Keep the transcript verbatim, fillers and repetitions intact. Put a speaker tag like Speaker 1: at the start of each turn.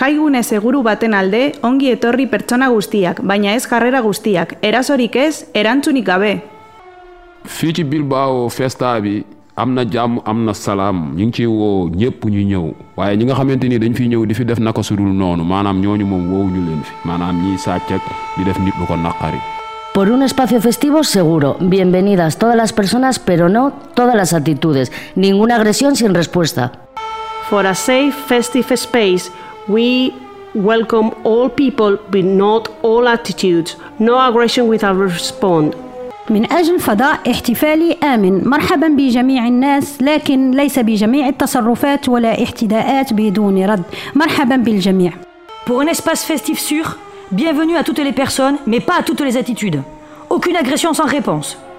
Speaker 1: Jaigune seguru baten alde, ongi etorri pertsona guztiak, baina ez jarrera guztiak, erasorik ez, erantzunik gabe.
Speaker 2: Fii ci Bilbao festa bi am na jàmm am na salaam ñu ngi ci woo ñëpp ñu ñëw waaye ñi nga xamante ni dañ fiy ñëw di fi def naka sudul noonu maanaam ñooñu moom woowuñu leen fi maanaam ñiy sàcc ak di def nit lu ko naqari.
Speaker 3: Por un espacio festivo seguro, bienvenidas todas las personas, pero no todas las actitudes, ninguna agresión sin respuesta.
Speaker 4: For a safe festive space, we welcome all people but not all attitudes, no aggression without response.
Speaker 5: من أجل فضاء احتفالي آمن مرحبا بجميع الناس لكن ليس بجميع التصرفات ولا احتداءات بدون رد مرحبا بالجميع.
Speaker 6: Pour un espace festif sûr, bienvenue à toutes les personnes mais pas à toutes les attitudes. Aucune agression sans réponse.